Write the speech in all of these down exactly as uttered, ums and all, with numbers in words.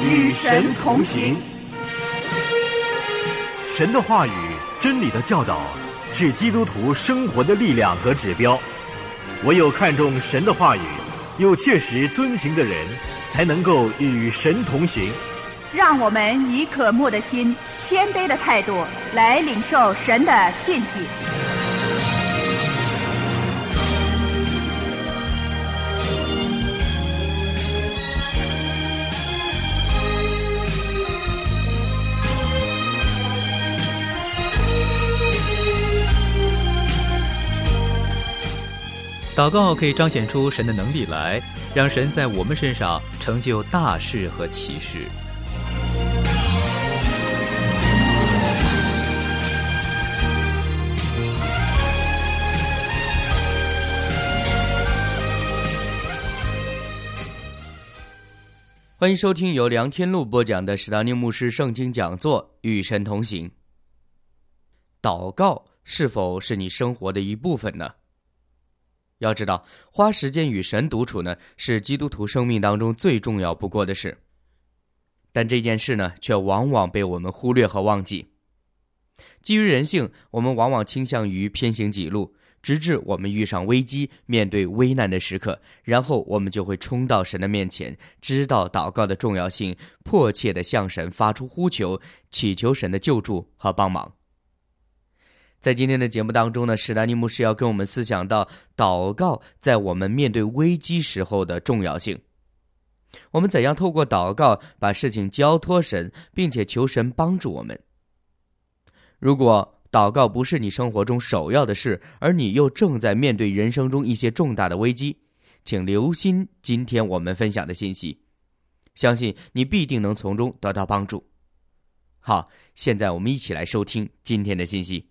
与神同行。 神的话语、真理的教导是基督徒生活的力量和指标。唯有看重神的话语，又切实遵行的人，才能够与神同行。 让我们以渴慕的心、谦卑的态度来领受神的信息。 祷告可以彰显出神的能力来，让神在我们身上成就大事和奇事。 欢迎收听由梁天禄播讲的史达宁牧师圣经讲座《与神同行》。祷告是否是你生活的一部分呢？要知道，花时间与神独处呢，是基督徒生命当中最重要不过的事。但这件事呢，却往往被我们忽略和忘记。基于人性，我们往往倾向于偏行己路，直至我们遇上危机，面对危难的时刻，然后我们就会冲到神的面前，知道祷告的重要性，迫切地向神发出呼求，祈求神的救助和帮忙。在今天的节目当中呢，史丹尼牧师要跟我们思想到祷告在我们面对危机时候的重要性。我们怎样透过祷告把事情交托神，并且求神帮助我们。如果祷告不是你生活中首要的事，而你又正在面对人生中一些重大的危机，请留心今天我们分享的信息，相信你必定能从中得到帮助。好，现在我们一起来收听今天的信息。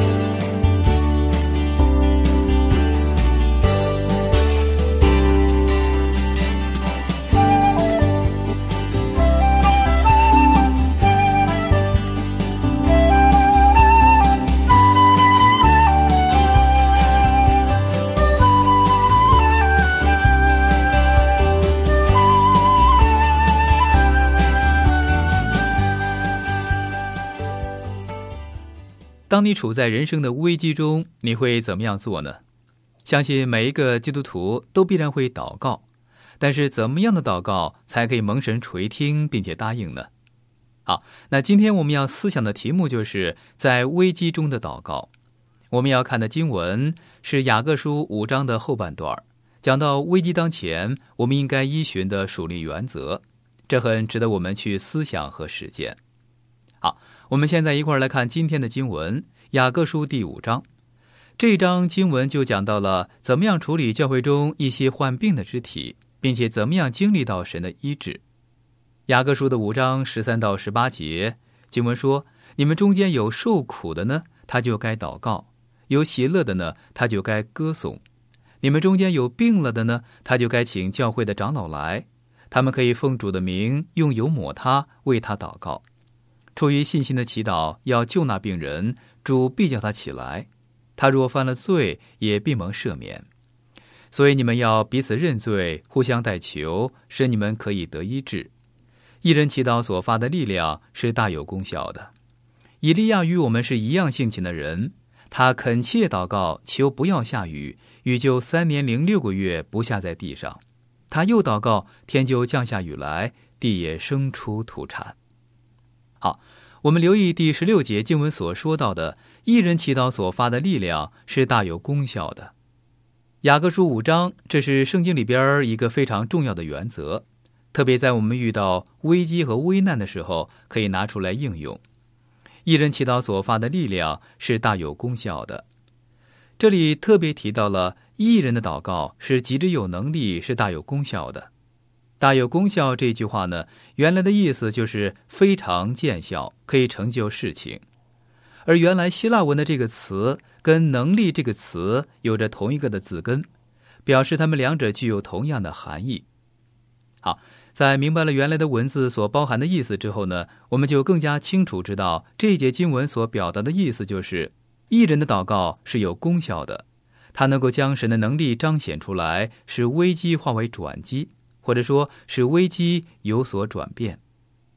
当你处在人生的危机中，你会怎么样做呢？相信每一个基督徒都必然会祷告，但是怎么样的祷告才可以蒙神垂听并且答应呢？好，那今天我们要思想的题目就是在危机中的祷告。我们要看的经文是雅各书五章的后半段，讲到危机当前，我们应该依循的属灵原则，这很值得我们去思想和实践。好，我们现在一块儿来看今天的经文，雅各书第五章。这章经文就讲到了怎么样处理教会中一些患病的肢体，并且怎么样经历到神的医治。雅各书的五章十三到十八节，经文说：你们中间有受苦的呢，他就该祷告；有喜乐的呢，他就该歌颂。你们中间有病了的呢，他就该请教会的长老来，他们可以奉主的名用油抹他，为他祷告。出于信心的祈祷要救那病人，主必叫他起来，他若犯了罪，也必蒙赦免。所以你们要彼此认罪，互相代求，使你们可以得医治。一人祈祷所发的力量是大有功效的。以利亚与我们是一样性情的人，他恳切祷告，求不要下雨，雨就三年零六个月不下在地上。他又祷告，天就降下雨来，地也生出土产。好，我们留意第十六节经文所说到的，一人祈祷所发的力量是大有功效的。雅各书五章，这是圣经里边一个非常重要的原则，特别在我们遇到危机和危难的时候，可以拿出来应用。一人祈祷所发的力量是大有功效的。这里特别提到了一人的祷告是极之有能力，是大有功效的。大有功效这句话呢，原来的意思就是非常见效，可以成就事情。而原来希腊文的这个词跟能力这个词有着同一个的字根，表示它们两者具有同样的含义。好，在明白了原来的文字所包含的意思之后呢，我们就更加清楚知道这一节经文所表达的意思就是一人的祷告是有功效的，他能够将神的能力彰显出来，使危机化为转机，或者说使危机有所转变。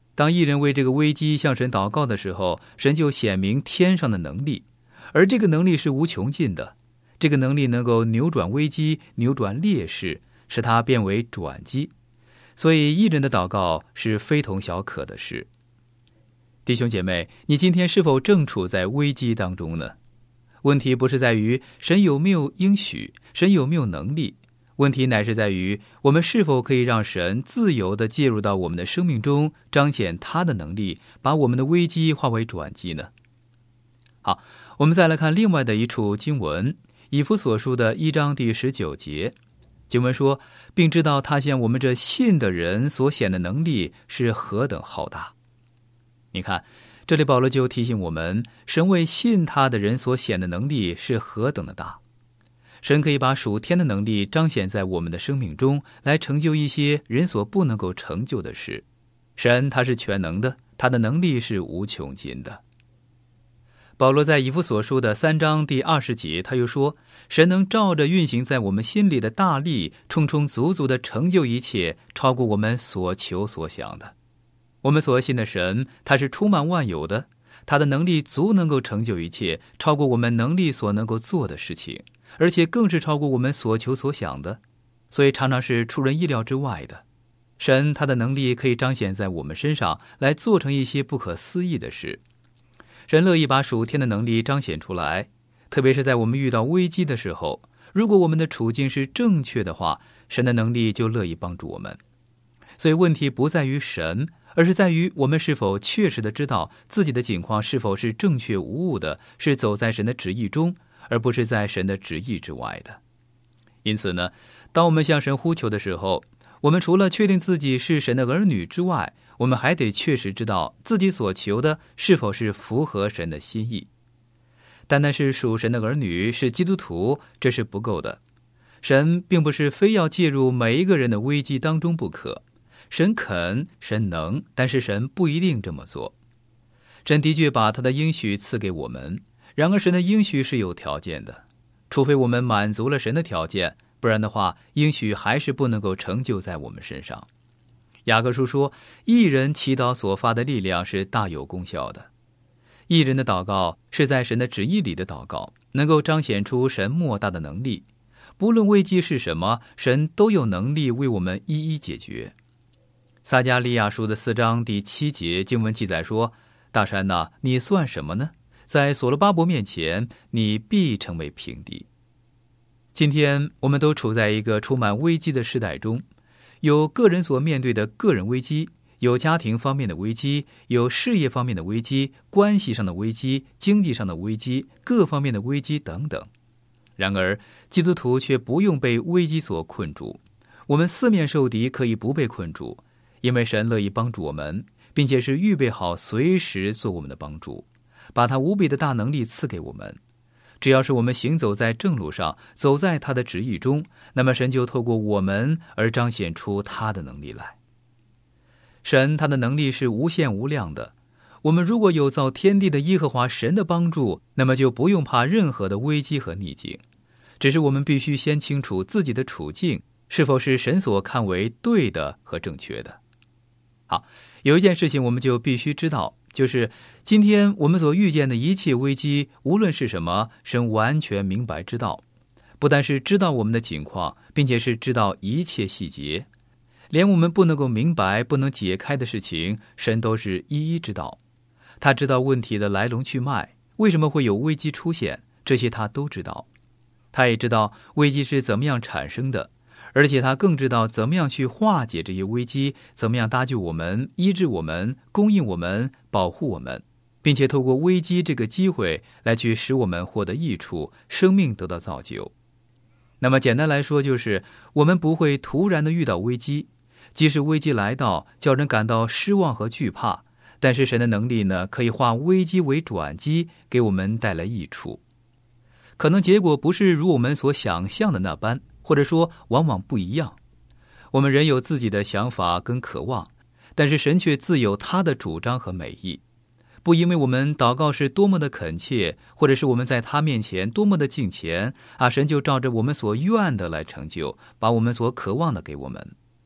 当义人为这个危机向神祷告的时候，神就显明天上的能力，而这个能力是无穷尽的。这个能力能够扭转危机，扭转劣势，使它变为转机。所以义人的祷告是非同小可的事。弟兄姐妹，你今天是否正处在危机当中呢？问题不是在于神有没有应许，神有没有能力，问题乃是在于我们是否可以让神自由地介入到我们的生命中，彰显他的能力，把我们的危机化为转机呢？好，我们再来看另外的一处经文，以弗所书的一章第十九节。经文说，并知道他向我们这信的人所显的能力是何等浩大。你看，这里保罗就提醒我们，神为信他的人所显的能力是何等的大。神可以把属天的能力彰显在我们的生命中，来成就一些人所不能够成就的事。神他是全能的，他的能力是无穷尽的。保罗在以弗所书的三章第二十节，他又说，神能照着运行在我们心里的大力，充充足足地成就一切，超过我们所求所想的。我们所信的神，他是充满万有的，他的能力足能够成就一切，超过我们能力所能够做的事情，而且更是超过我们所求所想的，所以常常是出人意料之外的。神他的能力可以彰显在我们身上，来做成一些不可思议的事。神乐意把属天的能力彰显出来，特别是在我们遇到危机的时候，如果我们的处境是正确的话，神的能力就乐意帮助我们。所以问题不在于神，而是在于我们是否确实的知道自己的境况是否是正确无误的，是走在神的旨意中，而不是在神的旨意之外的。因此呢，当我们向神呼求的时候，我们除了确定自己是神的儿女之外，我们还得确实知道自己所求的是否是符合神的心意。单单是属神的儿女，是基督徒，这是不够的。神并不是非要介入每一个人的危机当中不可。神肯，神能，但是神不一定这么做。神的确把他的应许赐给我们，然而神的应许是有条件的，除非我们满足了神的条件，不然的话，应许还是不能够成就在我们身上。雅各书说，义人祈祷所发的力量是大有功效的。义人的祷告是在神的旨意里的祷告，能够彰显出神莫大的能力。不论危机是什么，神都有能力为我们一一解决。撒迦利亚书的四章第七节经文记载说，大山哪，你算什么呢？在所罗巴伯面前，你必成为平地。今天我们都处在一个充满危机的时代中，有个人所面对的个人危机，有家庭方面的危机，有事业方面的危机，关系上的危机，经济上的危机，各方面的危机等等。然而基督徒却不用被危机所困住，我们四面受敌可以不被困住，因为神乐意帮助我们，并且是预备好随时做我们的帮助，把他无比的大能力赐给我们。只要是我们行走在正路上，走在他的旨意中，那么神就透过我们而彰显出他的能力来。神他的能力是无限无量的，我们如果有造天地的耶和华神的帮助，那么就不用怕任何的危机和逆境。只是我们必须先清楚自己的处境是否是神所看为对的和正确的。好，有一件事情我们就必须知道，就是今天我们所遇见的一切危机，无论是什么，神完全明白知道，不但是知道我们的境况，并且是知道一切细节，连我们不能够明白不能解开的事情，神都是一一知道。他知道问题的来龙去脉，为什么会有危机出现，这些他都知道。他也知道危机是怎么样产生的，而且他更知道怎么样去化解这些危机，怎么样搭救我们，医治我们，供应我们，保护我们，并且透过危机这个机会来去使我们获得益处，生命得到造就。那么简单来说，就是我们不会突然的遇到危机，即使危机来到叫人感到失望和惧怕，但是神的能力呢，可以化危机为转机，给我们带来益处。可能结果不是如我们所想象的那般，或者说往往不一样。我们人有自己的想法跟渴望，但是神却自有他的主张和美意。不因为我们祷告是多么的恳切，或者是我们在他面前多么的敬虔啊，神就照着我们所愿的来成就，把我们所渴望的给我们。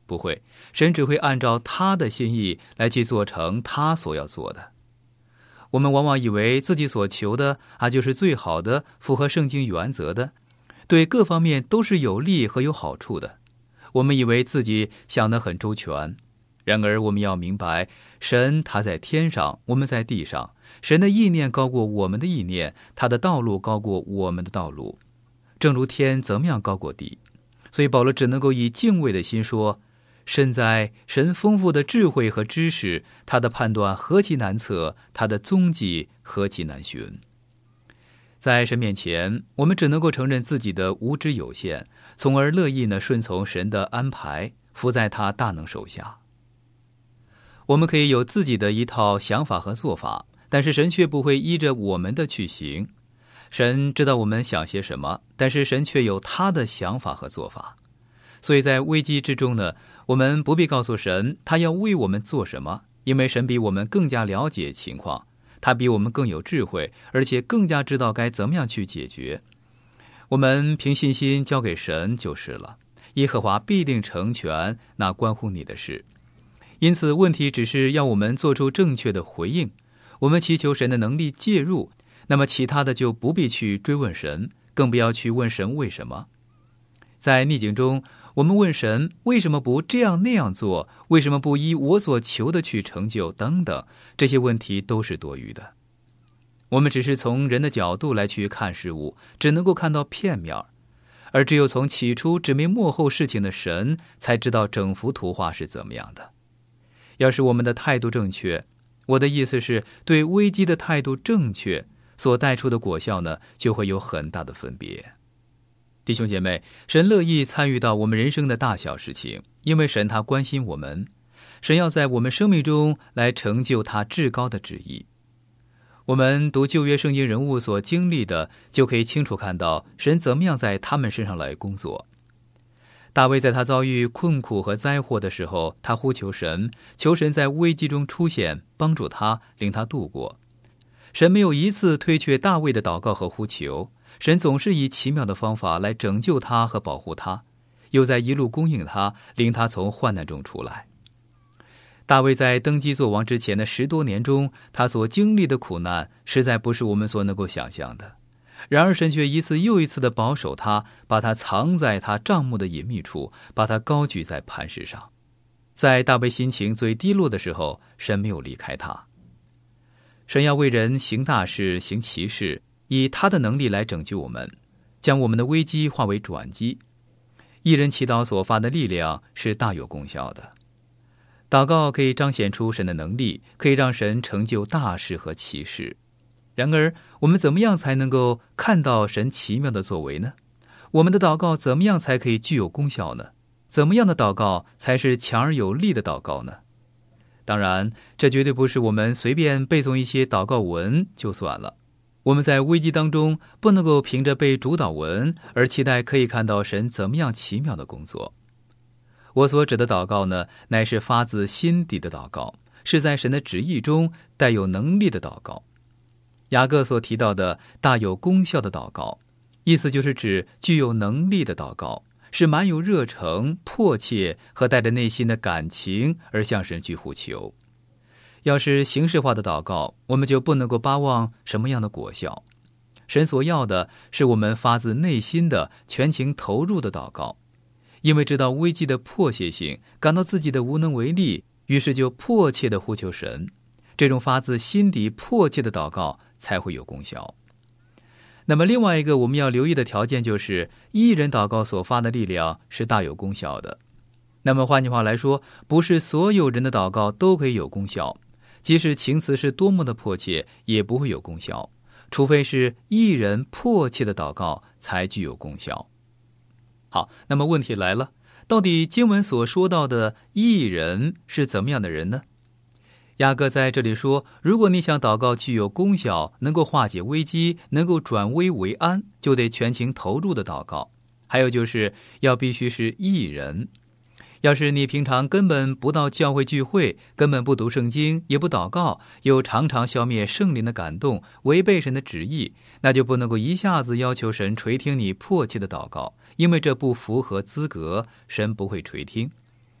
不会，神只会按照他的心意来去做成他所要做的。我们往往以为自己所求的啊就是最好的，符合圣经原则的，对各方面都是有利和有好处的。我们以为自己想得很周全，然而我们要明白，神他在天上，我们在地上，神的意念高过我们的意念，他的道路高过我们的道路，正如天怎么样高过地。所以保罗只能够以敬畏的心说，身在神丰富的智慧和知识，他的判断何其难测，他的踪迹何其难寻。在神面前，我们只能够承认自己的无知有限，从而乐意呢顺从神的安排，服在他大能手下。我们可以有自己的一套想法和做法，但是神却不会依着我们的去行。神知道我们想些什么，但是神却有他的想法和做法。所以在危机之中呢，我们不必告诉神他要为我们做什么，因为神比我们更加了解情况，他比我们更有智慧，而且更加知道该怎么样去解决。我们凭信心交给神就是了，耶和华必定成全那关乎你的事。因此问题只是要我们做出正确的回应，我们祈求神的能力介入，那么其他的就不必去追问神，更不要去问神为什么。在逆境中，我们问神为什么不这样那样做，为什么不依我所求的去成就等等，这些问题都是多余的。我们只是从人的角度来去看事物，只能够看到片面，而只有从起初指明幕后事情的神，才知道整幅图画是怎么样的。要是我们的态度正确，我的意思是对危机的态度正确，所带出的果效呢，就会有很大的分别。弟兄姐妹，神乐意参与到我们人生的大小事情，因为神他关心我们，神要在我们生命中来成就他至高的旨意。我们读旧约圣经人物所经历的，就可以清楚看到神怎么样在他们身上来工作。大卫在他遭遇困苦和灾祸的时候，他呼求神，求神在危机中出现，帮助他，令他度过。神没有一次推却大卫的祷告和呼求，神总是以奇妙的方法来拯救他和保护他，又在一路供应他，令他从患难中出来。大卫在登基做王之前的十多年中，他所经历的苦难实在不是我们所能够想象的。然而神却一次又一次地保守他，把他藏在他帐幕的隐秘处，把他高举在磐石上。在大卫心情最低落的时候，神没有离开他。神要为人行大事，行奇事，以他的能力来拯救我们，将我们的危机化为转机。一人祈祷所发的力量是大有功效的。祷告可以彰显出神的能力，可以让神成就大事和奇事。然而我们怎么样才能够看到神奇妙的作为呢？我们的祷告怎么样才可以具有功效呢？怎么样的祷告才是强而有力的祷告呢？当然，这绝对不是我们随便背诵一些祷告文就算了。我们在危机当中不能够凭着背主祷文而期待可以看到神怎么样奇妙的工作。我所指的祷告呢，乃是发自心底的祷告，是在神的旨意中带有能力的祷告。雅各所提到的大有功效的祷告，意思就是指具有能力的祷告，是满有热诚、迫切和带着内心的感情而向神去呼求。要是形式化的祷告，我们就不能够巴望什么样的果效。神所要的是我们发自内心的全情投入的祷告，因为知道危机的迫切性，感到自己的无能为力，于是就迫切地呼求神。这种发自心底迫切的祷告才会有功效。那么另外一个我们要留意的条件就是，一人祷告所发的力量是大有功效的。那么换句话来说，不是所有人的祷告都可以有功效，即使情词是多么的迫切，也不会有功效，除非是一人迫切的祷告才具有功效。好，那么问题来了，到底经文所说到的义人是怎么样的人呢？雅各在这里说，如果你想祷告具有功效，能够化解危机，能够转危为安，就得全情投入的祷告。还有就是要必须是义人。要是你平常根本不到教会聚会，根本不读圣经，也不祷告，又常常消灭圣灵的感动，违背神的旨意，那就不能够一下子要求神垂听你迫切的祷告，因为这不符合资格，神不会垂听。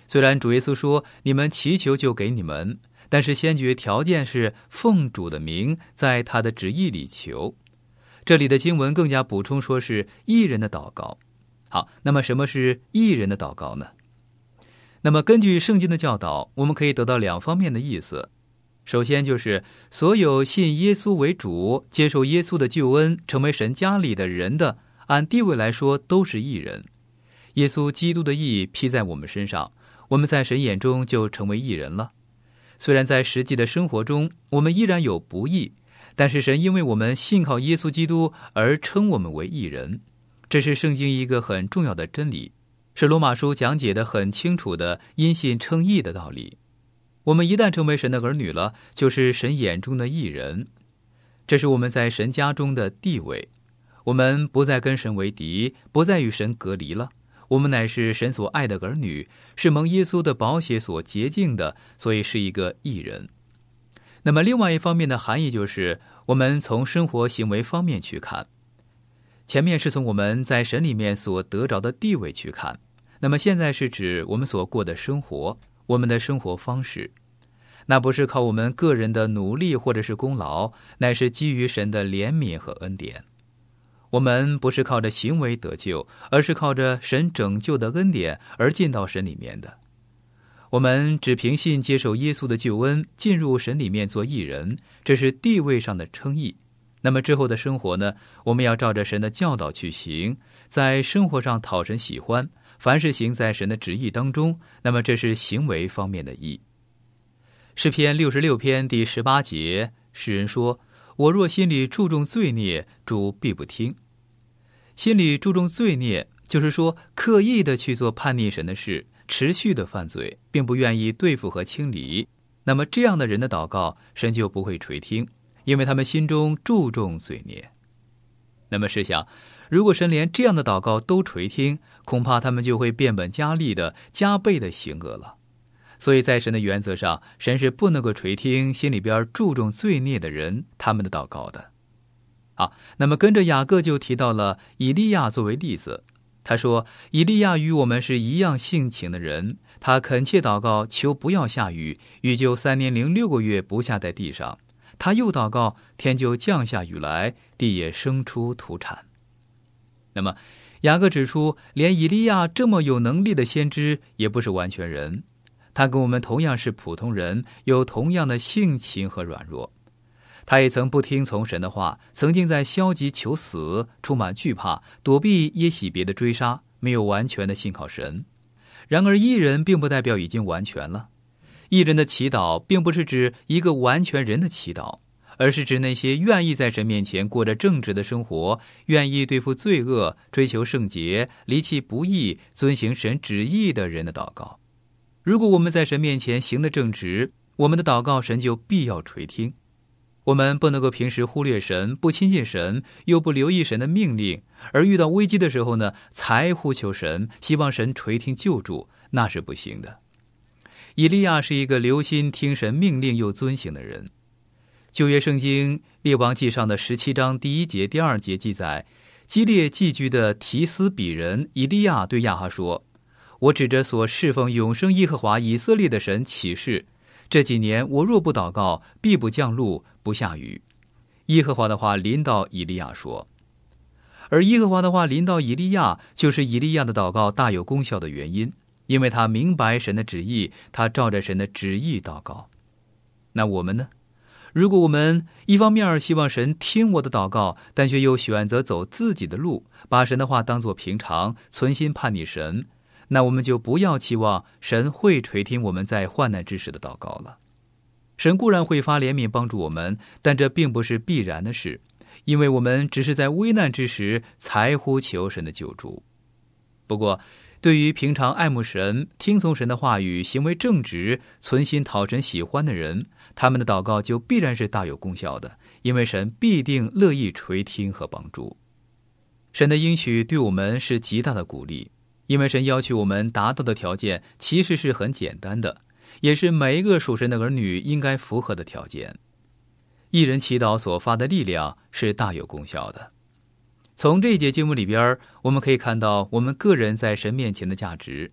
虽然主耶稣说你们祈求就给你们，但是先决条件是奉主的名，在他的旨意里求。这里的经文更加补充说是义人的祷告。好，那么什么是义人的祷告呢？那么根据圣经的教导，我们可以得到两方面的意思。首先就是所有信耶稣为主，接受耶稣的救恩，成为神家里的人的，按地位来说都是义人。耶稣基督的义披在我们身上，我们在神眼中就成为义人了。虽然在实际的生活中我们依然有不义，但是神因为我们信靠耶稣基督而称我们为义人。这是圣经一个很重要的真理，是罗马书讲解的很清楚的因信称义的道理。我们一旦成为神的儿女了，就是神眼中的义人。这是我们在神家中的地位，我们不再跟神为敌，不再与神隔离了。我们乃是神所爱的儿女，是蒙耶稣的宝血所洁净的，所以是一个义人。那么另外一方面的含义就是，我们从生活行为方面去看。前面是从我们在神里面所得着的地位去看，那么现在是指我们所过的生活，我们的生活方式。那不是靠我们个人的努力或者是功劳，乃是基于神的怜悯和恩典。我们不是靠着行为得救，而是靠着神拯救的恩典而进到神里面的。我们只凭信接受耶稣的救恩，进入神里面做义人，这是地位上的称义。那么之后的生活呢，我们要照着神的教导去行，在生活上讨神喜欢，凡是行在神的旨意当中，那么这是行为方面的义。诗篇六十六篇第十八节，诗人说：我若心里注重罪孽，主必不听。心里注重罪孽，就是说刻意的去做叛逆神的事，持续的犯罪，并不愿意对付和清理。那么这样的人的祷告，神就不会垂听，因为他们心中注重罪孽。那么试想，如果神连这样的祷告都垂听，恐怕他们就会变本加厉的加倍的行恶了。所以在神的原则上，神是不能够垂听心里边注重罪孽的人他们的祷告的。好，那么跟着雅各就提到了以利亚作为例子。他说，以利亚与我们是一样性情的人，他恳切祷告，求不要下雨，雨就三年零六个月不下在地上。他又祷告，天就降下雨来，地也生出土产。那么雅各指出，连以利亚这么有能力的先知也不是完全人，他跟我们同样是普通人，有同样的性情和软弱。他也曾不听从神的话，曾经在消极求死，充满惧怕，躲避耶洗别的追杀，没有完全的信靠神。然而义人并不代表已经完全了。义人的祈祷并不是指一个完全人的祈祷，而是指那些愿意在神面前过着正直的生活，愿意对付罪恶，追求圣洁，离弃不义，遵行神旨意的人的祷告。如果我们在神面前行得正直，我们的祷告神就必要垂听。我们不能够平时忽略神，不亲近神，又不留意神的命令，而遇到危机的时候呢，才呼求神，希望神垂听救助，那是不行的。以利亚是一个留心听神命令又遵行的人。旧约圣经列王记上的十七章第一节第二节记载，基列寄居的提斯比人以利亚对亚哈说，我指着所侍奉永生耶和华以色列的神起誓，这几年我若不祷告，必不降露，不下雨。耶和华的话临到以利亚说，而耶和华的话临到以利亚，就是以利亚的祷告大有功效的原因，因为他明白神的旨意，他照着神的旨意祷告。那我们呢？如果我们一方面希望神听我的祷告，但却又选择走自己的路，把神的话当作平常，存心叛逆神，那我们就不要期望神会垂听我们在患难之时的祷告了。神固然会发怜悯帮助我们，但这并不是必然的事，因为我们只是在危难之时才呼求神的救助。不过对于平常爱慕神、听从神的话语、行为正直、存心讨神喜欢的人，他们的祷告就必然是大有功效的，因为神必定乐意垂听和帮助。神的应许对我们是极大的鼓励，因为神要求我们达到的条件其实是很简单的，也是每一个属神的儿女应该符合的条件。义人祈祷所发的力量是大有功效的。从这一节经文里边，我们可以看到我们个人在神面前的价值。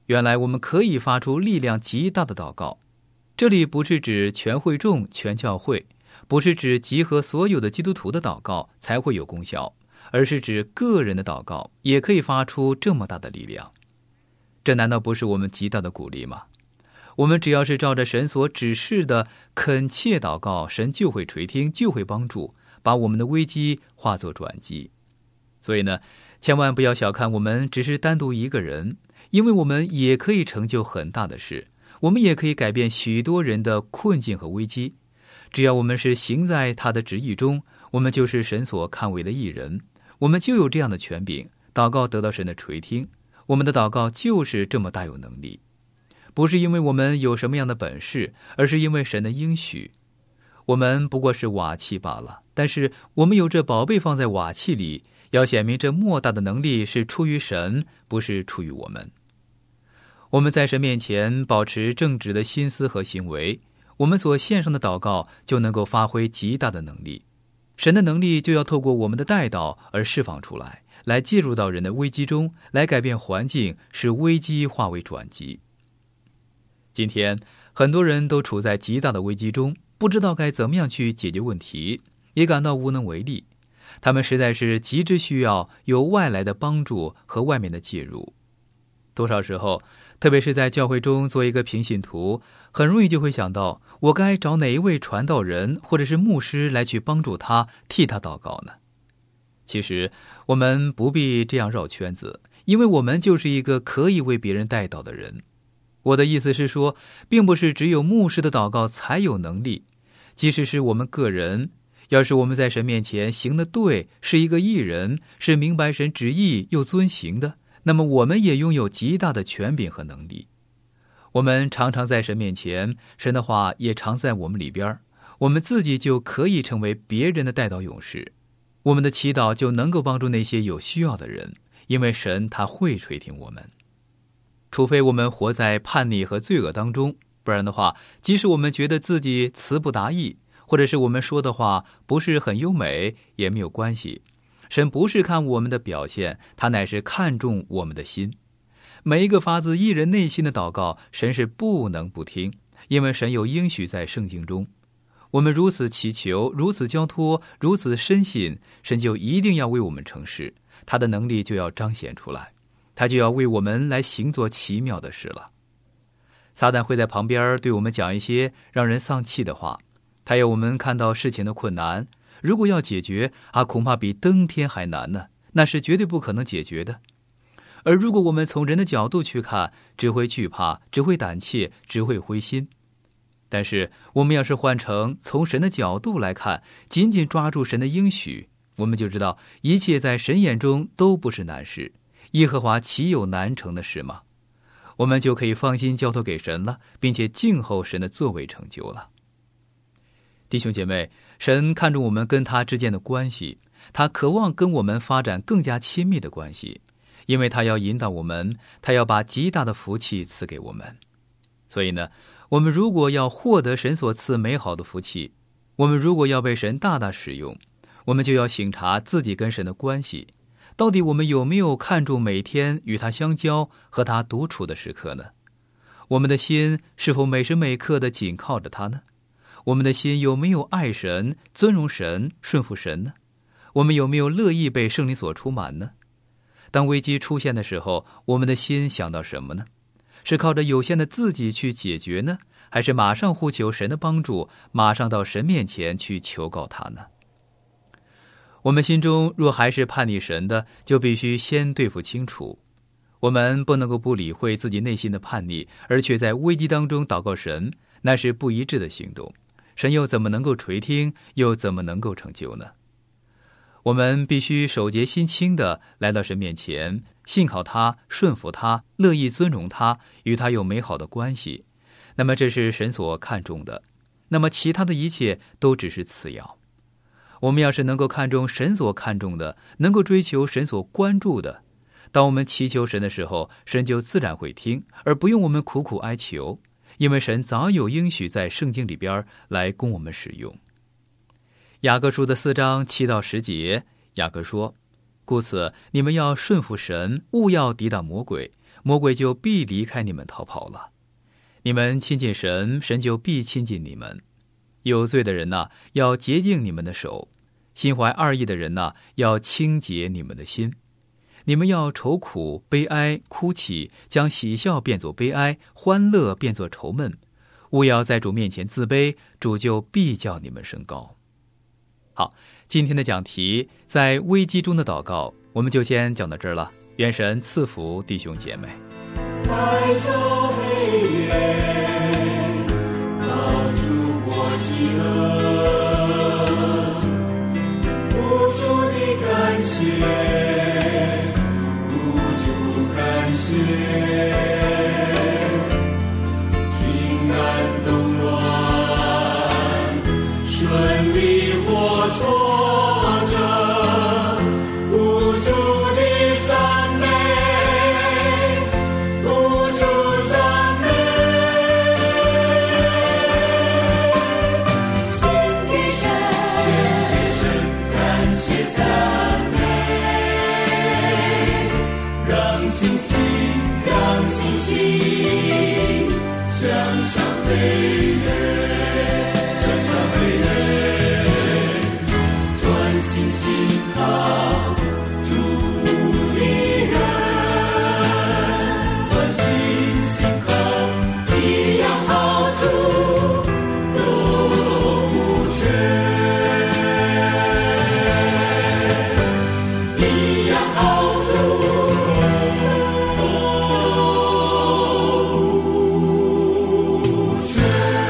原来我们可以发出力量极大的祷告。这里不是指全会众、全教会，不是指集合所有的基督徒的祷告才会有功效，而是指个人的祷告也可以发出这么大的力量。这难道不是我们极大的鼓励吗？我们只要是照着神所指示的恳切祷告，神就会垂听，就会帮助，把我们的危机化作转机。所以呢，千万不要小看我们只是单独一个人，因为我们也可以成就很大的事，我们也可以改变许多人的困境和危机。只要我们是行在他的旨意中，我们就是神所看为的义人，我们就有这样的权柄，祷告得到神的垂听。我们的祷告就是这么大有能力，不是因为我们有什么样的本事，而是因为神的应许。我们不过是瓦器罢了，但是我们有这宝贝放在瓦器里，要显明这莫大的能力是出于神，不是出于我们。我们在神面前保持正直的心思和行为，我们所献上的祷告就能够发挥极大的能力。神的能力就要透过我们的代祷而释放出来，来介入到人的危机中，来改变环境，使危机化为转机。今天很多人都处在极大的危机中，不知道该怎么样去解决问题，也感到无能为力。他们实在是极之需要有外来的帮助和外面的介入。多少时候，特别是在教会中做一个平信徒，很容易就会想到，我该找哪一位传道人或者是牧师来去帮助他，替他祷告呢？其实我们不必这样绕圈子，因为我们就是一个可以为别人代祷的人。我的意思是说，并不是只有牧师的祷告才有能力，即使是我们个人，要是我们在神面前行得对，是一个义人，是明白神旨意又遵行的，那么我们也拥有极大的权柄和能力。我们常常在神面前，神的话也常在我们里边，我们自己就可以成为别人的代祷勇士。我们的祈祷就能够帮助那些有需要的人，因为神他会垂听我们。除非我们活在叛逆和罪恶当中，不然的话，即使我们觉得自己词不达意，或者是我们说的话不是很优美，也没有关系。神不是看我们的表现，他乃是看重我们的心。每一个发自一人内心的祷告，神是不能不听，因为神有应许在圣经中。我们如此祈求，如此交托，如此深信，神就一定要为我们成事，他的能力就要彰显出来，他就要为我们来行做奇妙的事了。撒旦会在旁边对我们讲一些让人丧气的话，他要我们看到事情的困难，如果要解决啊，恐怕比登天还难呢，那是绝对不可能解决的。而如果我们从人的角度去看，只会惧怕，只会胆怯，只会灰心。但是我们要是换成从神的角度来看，紧紧抓住神的应许，我们就知道一切在神眼中都不是难事，耶和华岂有难成的事吗？我们就可以放心交托给神了，并且静候神的作为成就了。弟兄姐妹，神看重我们跟他之间的关系，他渴望跟我们发展更加亲密的关系，因为他要引导我们，他要把极大的福气赐给我们。所以呢，我们如果要获得神所赐美好的福气，我们如果要被神大大使用，我们就要省察自己跟神的关系，到底我们有没有看重每天与他相交和他独处的时刻呢？我们的心是否每时每刻的紧靠着他呢？我们的心有没有爱神、尊荣神、顺服神呢？我们有没有乐意被圣灵所充满呢？当危机出现的时候，我们的心想到什么呢？是靠着有限的自己去解决呢，还是马上呼求神的帮助，马上到神面前去求告他呢？我们心中若还是叛逆神的，就必须先对付清楚。我们不能够不理会自己内心的叛逆，而却在危机当中祷告神，那是不一致的行动。神又怎么能够垂听，又怎么能够成就呢？我们必须手洁心清的来到神面前，信靠他，顺服他，乐意尊荣他，与他有美好的关系。那么这是神所看重的，那么其他的一切都只是次要。我们要是能够看重神所看重的，能够追求神所关注的，当我们祈求神的时候，神就自然会听，而不用我们苦苦哀求，因为神早有应许在圣经里边来供我们使用。雅各书的四章七到十节，雅各说：故此你们要顺服神，勿要抵挡魔鬼， 魔鬼就必离开你们逃跑了。你们亲近神，神就必亲近你们。有罪的人呐、啊，要洁净你们的手；心怀二意的人呐、啊，要清洁你们的心。你们要愁苦、悲哀、哭泣，将喜笑变作悲哀，欢乐变作愁闷。勿要在主面前自卑，主就必叫你们升高。好，今天的讲题在危机中的祷告，我们就先讲到这儿了。愿神赐福弟兄姐妹。 带着黑夜，抱住我饥饿，无助的感谢，无助感谢，平安动乱，顺利或挫折，无助的赞美，无助赞美，献给神，献给神，感谢赞美，让星星，让星星向上飞跃，向上飞跃，专心信靠主的人，专心信靠一样好处都无缺，一样好处都无缺。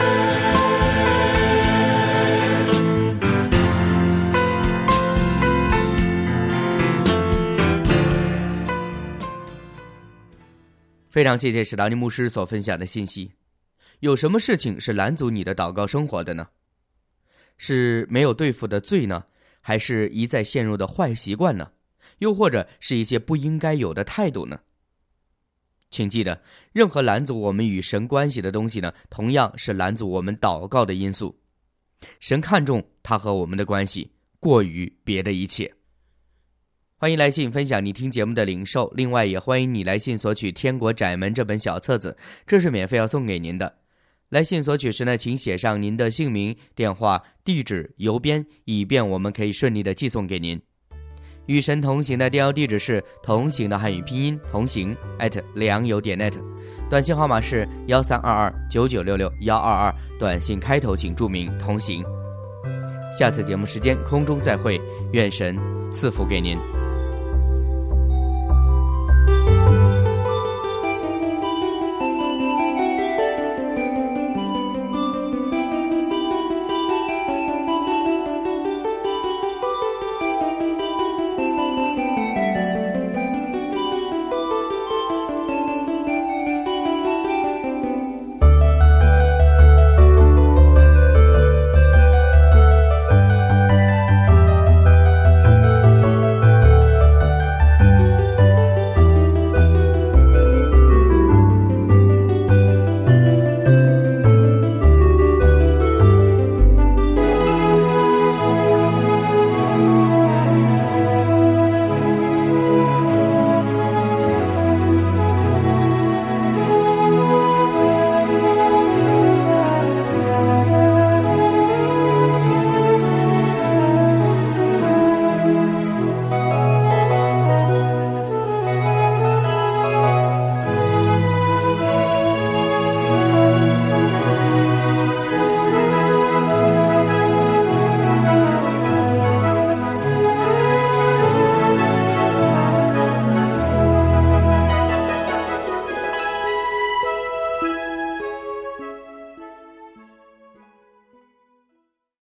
非常谢谢史达尼牧师所分享的信息。有什么事情是拦阻你的祷告生活的呢？是没有对付的罪呢？还是一再陷入的坏习惯呢？又或者是一些不应该有的态度呢？请记得，任何拦阻我们与神关系的东西呢，同样是拦阻我们祷告的因素。神看重他和我们的关系，过于别的一切。欢迎来信分享你听节目的领受，另外也欢迎你来信索取《天国窄门》这本小册子，这是免费要送给您的。来信索取时呢，请写上您的姓名、电话、地址、邮编，以便我们可以顺利的寄送给您。与神同行的电邮地址是同行的汉语拼音同行 at 良友点 net， 短信号码是幺三二二九九六六幺二二，短信开头请注明同行。下次节目时间空中再会，愿神赐福给您。